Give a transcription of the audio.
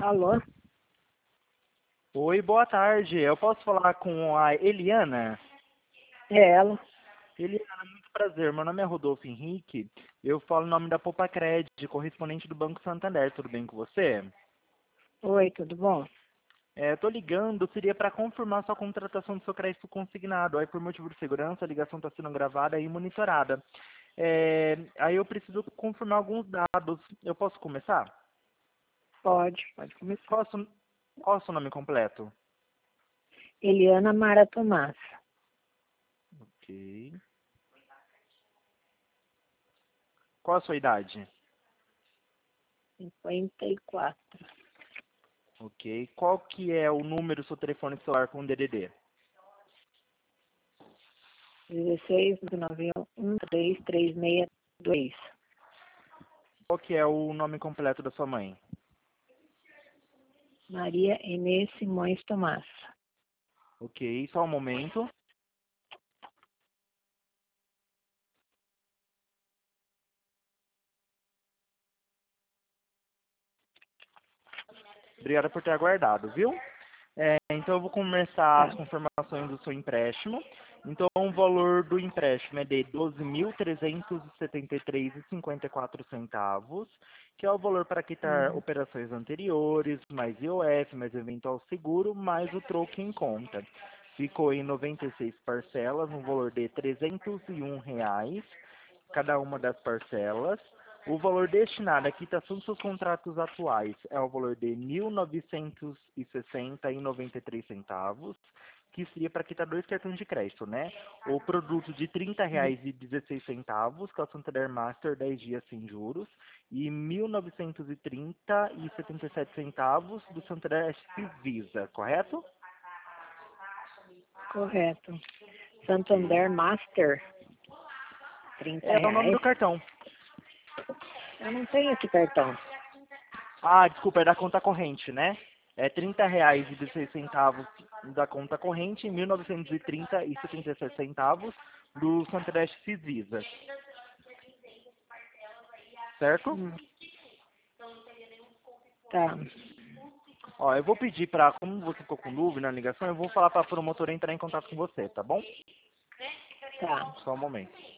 Alô? Oi, boa tarde. Eu posso falar com a Eliana? É ela? Eliana, muito prazer. Meu nome é Rodolfo Henrique. Eu falo em nome da Popacred, correspondente do Banco Santander. Tudo bem com você? Oi, tudo bom? Tô ligando, seria para confirmar sua contratação do seu crédito consignado. Aí, por motivo de segurança, a ligação está sendo gravada e monitorada. Aí eu preciso confirmar alguns dados. Eu posso começar? Pode começar. Qual é o seu nome completo? Eliana Mara Tomás, Ok. Qual a sua idade? 54, Ok. Qual que é o número do seu telefone celular com DDD? 16 991 1336. Qual que é o nome completo da sua mãe? Maria Inês Simões Tomás. Ok, só um momento. Obrigada por ter aguardado, viu? Então eu vou começar as Tá. confirmações do seu empréstimo. Então o valor do empréstimo é de R$ 12.373,54, que é o valor para quitar Uhum. operações anteriores, mais IOF, mais eventual seguro, mais o troco em conta. Ficou em 96 parcelas, no valor de R$ 301, cada uma das parcelas. O valor destinado à quitação dos seus contratos atuais é o valor de R$ 1.960,93, que seria para quitar dois cartões de crédito, né? O produto de R$ 30,16, que é o Santander Master 10 dias sem juros, e R$ 1.930,77 do Santander SP Visa, correto? Correto. Ok. Santander Master, 30 É o nome reais. do cartão. Eu não tenho esse cartão. Ah, desculpa, é da conta corrente, né? É R$ 30,16 da conta corrente e 1.930,77 do Santander Visa, certo? Hum. Tá, Ó, eu vou pedir para, como você ficou com dúvida na ligação, eu vou falar para a promotora entrar em contato com você, tá bom? tá. Só um momento.